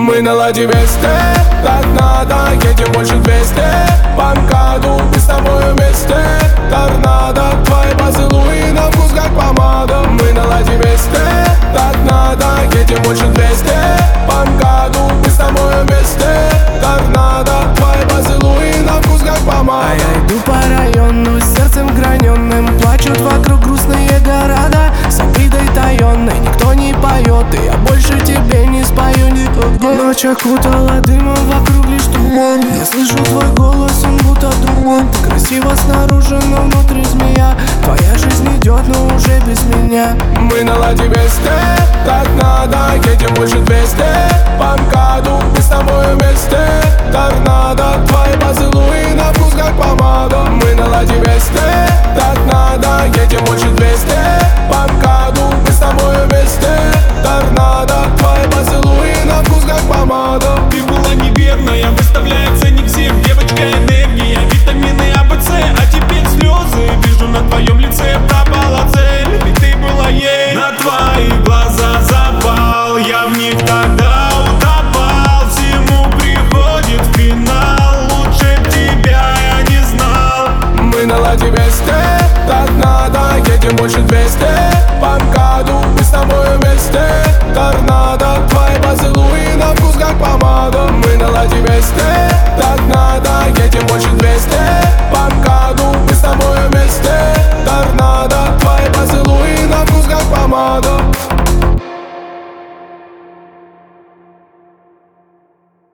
Мы наладим вместе, так надо, едем больше 200 по МКАДу, мы с тобой вместе. Торнадо, твои поцелуи на вкус как помада. Мы наладим вместе, так надо, едем больше 200 по МКАДу, мы с тобой вместе. Торнадо, твои поцелуи на вкус как помада. А я иду по району с сердцем граненым, плачут вокруг грустные города. С обидой таенной никто не поет, и я больше тебе не спою никогда. Ночь окутала дымом, вокруг лишь туман. Я слышу твой голос, он будто туман. Ты красива снаружи, но внутри змея. Твоя жизнь идет, но уже без меня. Мы наладим вместе, так надо, едем больше 200 по МКАДу, мы с тобой вместе. Торнадо, твои поцелуи на вкус как помада. Мы наладим вместе, так надо, едем больше 200 по МКАДу, мы с тобой вместе. Торнадо, твои поцелуи на вкус как помада. Ты была неверная, выставляя ценник всем. Девочка, энергия, витамины АБЦ. А теперь слезы, вижу на твоем лице. Пропала цель, ведь ты была ей. На твои глаза запал, я в них тогда утопал. Всему приходит финал, лучше тебя я не знал. Мы наладим вместе, так надо, едем больше 200 по МКАДу, мы с тобой вместе. Торнадо, твои поцелуи на вкус как помада. Мы наладим вместе, так надо, едем больше 200 по МКАДу, мы с тобой вместе. Торнадо, твои поцелуи на вкус как помада.